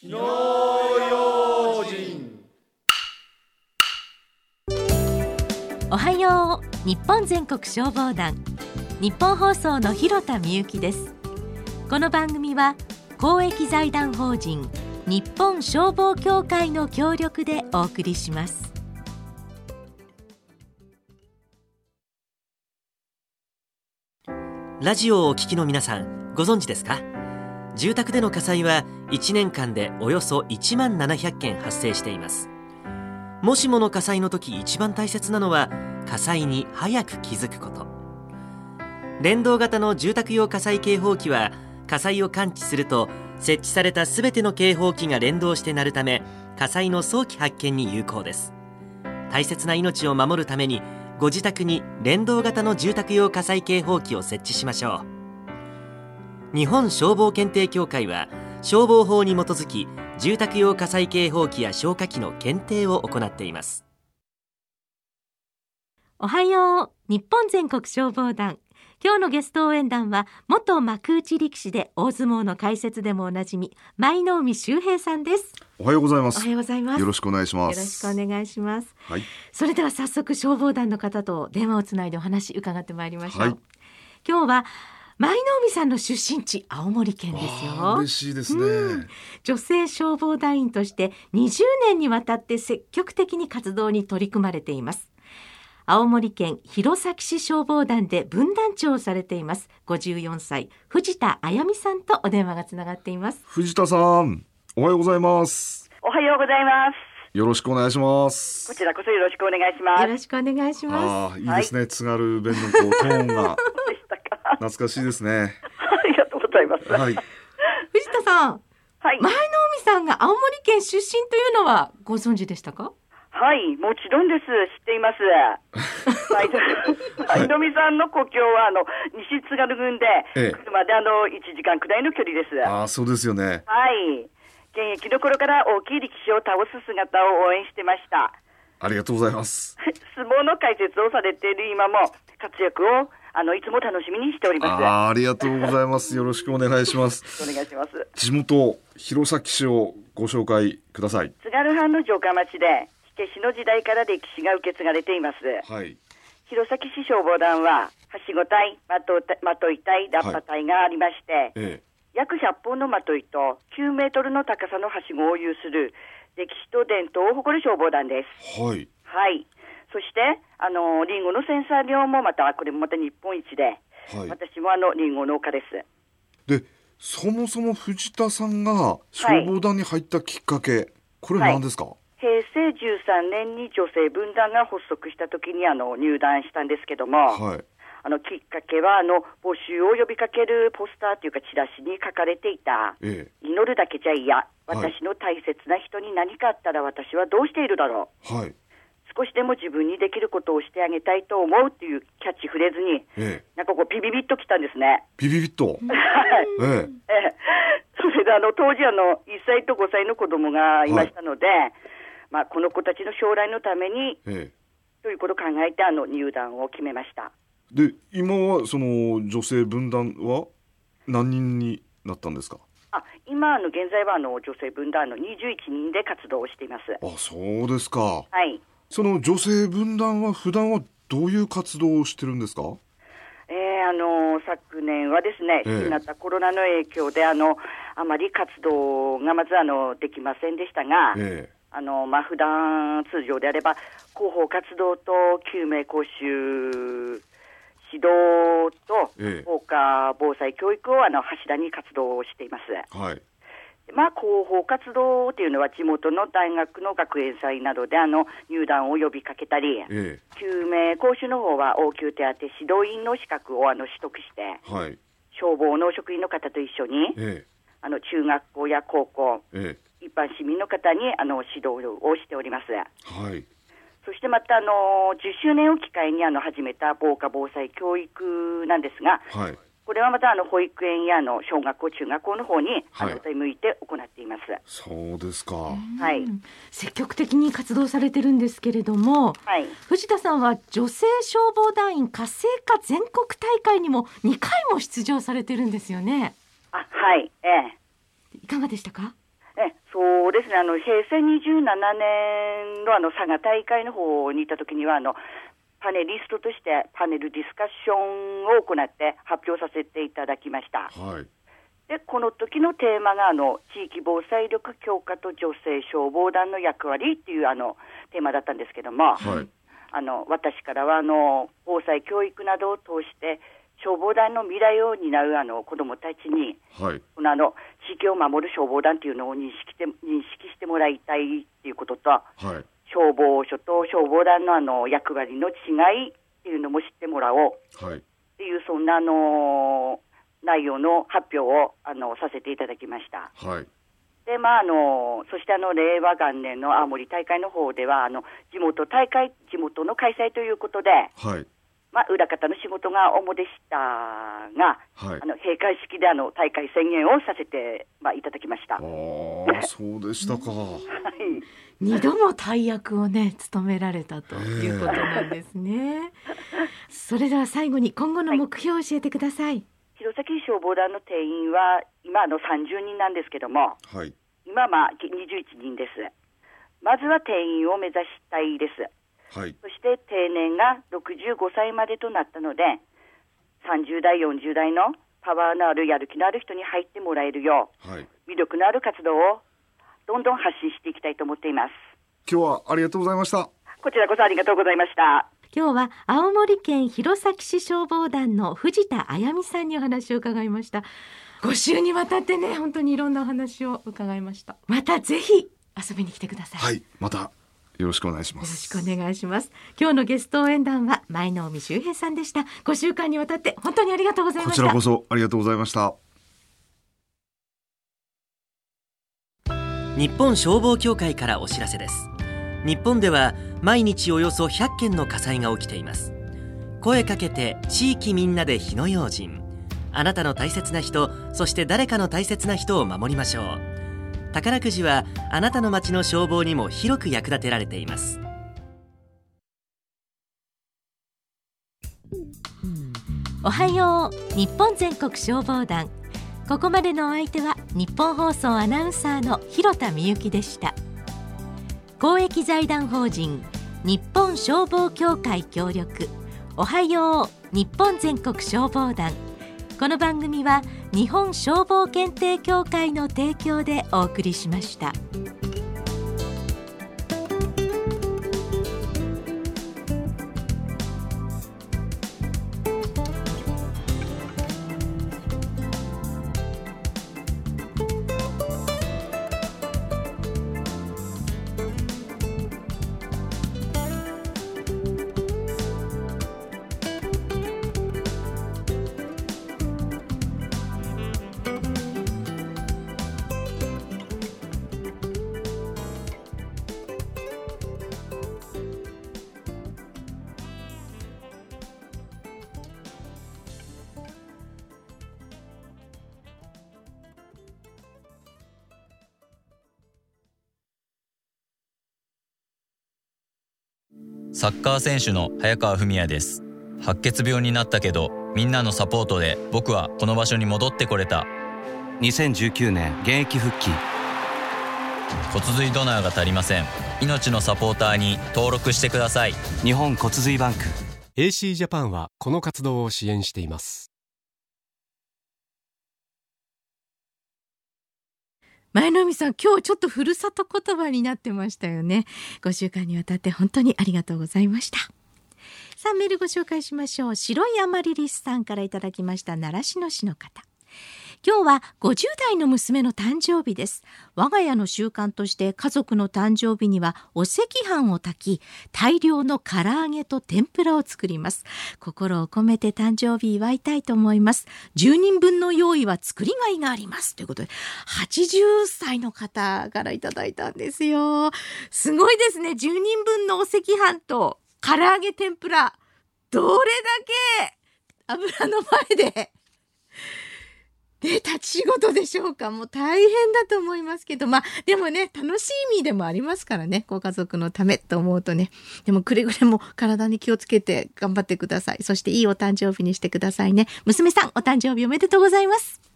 火の用心。 おはよう。日本全国消防団、日本放送の広田美由です。この番組は公益財団法人日本消防協会の協力でお送りします。 ラジオをお聞きの皆さん、ご存知ですか？住宅での火災は1年間でおよそ1万700件発生しています。もしもの火災の時、一番大切なのは火災に早く気づくこと。連動型の住宅用火災警報器は、火災を感知すると設置されたすべての警報器が連動して鳴るため、火災の早期発見に有効です。大切な命を守るために、ご自宅に連動型の住宅用火災警報器を設置しましょう。日本消防検定協会は、消防法に基づき住宅用火災警報器や消火器の検定を行っています。 おはよう。日本全国消防団、今日のゲスト応援団は元幕内力士で大相撲の解説でもおなじみ、舞の海秀平さんです。 おはようございます。 おはようございます。 よろしくお願いします。 よろしくお願いします、 はい、 それでは早速消防団の方と電話をつないでお話伺ってまいりましょう、 はい、 今日は舞の海さんの出身地、青森県ですよ。 嬉しいですね、 女性消防団員として20年にわたって積極的に活動に取り組まれています。青森県弘前市消防団で分団長をされています54歳藤田あやみさんとお電話がつながっています。 藤田さん、おはようございます。 おはようございます。 よろしくお願いします。 こちらこそよろしくお願いします。 よろしくお願いします。 いいですね、はい、津軽弁のトーンが懐かしいですね。 ありがとうございます、 はい、 藤田さん、 はい、 舞の海さんが青森県出身というのはご存知でしたか？ はい、もちろんです。知っています。舞の海さんの故郷は西津軽郡で、車で1時間くらいの距離です。 あ、そうですよね。 はい、現役の頃から大きい力士を倒す姿を応援してました。 ありがとうございます。 相撲の解説をされている今も活躍をいつも楽しみにしております。 ありがとうございます。よろしくお願いします。 お願いします。 地元弘前市をご紹介ください。 津軽藩の城下町で火消しの時代から歴史が受け継がれています。 はい、 弘前市消防団ははしご隊、まとい隊、ラッパ隊がありまして、約100本のまといと9メートルの高さのはしごを有する歴史と伝統を誇る消防団です。 はい、 はい、そしてリンゴの生産量もこれもまた日本一で、はい、私もリンゴ農家です。 で、そもそも藤田さんが消防団に入ったきっかけ、これ何ですか？ 平成13年に女性分団が発足した時に入団したんですけども、 はい、 きっかけは募集を呼びかけるポスターというかチラシに書かれていた、祈るだけじゃ嫌、私の大切な人に何かあったら私はどうしているだろう、 はい、 少しでも自分にできることをしてあげたいと思うっていうキャッチフレーズに、なんかビビビッときたんですね。 ビビビッとそれで当時1歳と5歳の子供がいましたので、この子たちの将来のために、ということを考えて入団を決めました。 で、今はその女性分団は何人になったんですか？ 今現在は女性分団21人で活動をしています。 そうですか。 はい。その女性分団は普段はどういう活動をしてるんですか？ 昨年はですね、新型コロナの影響であまり活動がまずできませんでしたが、普段通常であれば広報活動と救命講習指導と放火防災教育を柱に活動をしています。 はい。 広報活動というのは地元の大学の学園祭などで入団を呼びかけたり、救命講習の方は応急手当指導員の資格を取得して、 はい、 消防の職員の方と一緒に、中学校や高校、一般市民の方に指導をしております。 はい。 そしてまた10周年を機会に始めた防火防災教育なんですが、 はい、 これはまた保育園や小学校中学校の方に出向いて行っています。 そうですか。 はい、 積極的に活動されてるんですけれども、 はい、 藤田さんは女性消防団員活性化全国大会にも2回も出場されてるんですよね。 はい、 いかがでしたか？ そそうですね、平成27年の佐賀大会の方に行った時にはパネリストとしてパネルディスカッションを行って発表させていただきました。 はい。 でこの時のテーマが地域防災力強化と女性消防団の役割っていうテーマだったんですけども、 はい、 私からは防災教育などを通して消防団の未来を担う子どもたちに、 はい、 この地域を守る消防団というのを認識してもらいたいっていうことと、 はい、 消防署と消防団の役割の違いっていうのも知ってもらおうっていう、そんな内容の発表をさせていただきました。 はい。 でそして令和元年の青森大会の方では地元の開催ということで、 はい、 裏方の仕事が主でしたが、 はい、 閉会式で大会宣言をさせて、いただきました。 そうでしたか。 はい、 2度も大役をね務められたということなんですね。それでは最後に今後の目標を教えてください。 弘前消防団の定員は今30人なんですけども、 はい、 今21人です。まずは定員を目指したいです。 はい、 そして定年が65歳までとなったので、30代40代のパワーのあるやる気のある人に入ってもらえるよう、 はい、 魅力のある活動をどんどん発信していきたいと思っています。 今日はありがとうございました。 こちらこそありがとうございました。 今日は青森県弘前市消防団の藤田あやみさんにお話を伺いました。5週にわたってね、本当にいろんなお話を伺いました。またぜひ遊びに来てください。 はい、またよろしくお願いします。 よろしくお願いします。今日のゲスト応援団は舞の海秀平さんでした。5週間にわたって本当にありがとうございました。 こちらこそありがとうございました。 日本消防協会からお知らせです。日本では毎日およそ100件の火災が起きています。声かけて地域みんなで火の用心。あなたの大切な人、そして誰かの大切な人を守りましょう。宝くじはあなたの町の消防にも広く役立てられています。 おはよう日本全国消防団。ここまでのお相手は日本放送アナウンサーの広田美由でした。公益財団法人日本消防協会協力、おはよう日本全国消防団。この番組は日本消防検定協会の提供でお送りしました。 サッカー選手の早川文也です。白血病になったけどみんなのサポートで僕はこの場所に戻ってこれた。 2019年現役復帰。 骨髄ドナーが足りません。命のサポーターに登録してください。 日本骨髄バンク AC ジャパンはこの活動を支援しています。 前野美さん、今日ちょっとふるさと言葉になってましたよね。5週間にわたって本当にありがとうございました。さあ、メールご紹介しましょう。白いアマリリスさんからいただきました習志野市の方。今日は50代の娘の誕生日です。我が家の習慣として家族の誕生日にはお赤飯を炊き、大量の唐揚げと天ぷらを作ります。心を込めて誕生日祝いたいと思います。10人分の用意は作りがいがあります。ということで、80歳の方からいただいたんですよ。すごいですね。10人分のお赤飯と唐揚げ天ぷら。どれだけ油の前で立ち仕事でしょうか。もう大変だと思いますけど、でもね、楽しい意味でもありますからね。ご家族のためと思うとね。でもくれぐれも体に気をつけて頑張ってください。そしていいお誕生日にしてくださいね。娘さん、お誕生日おめでとうございます。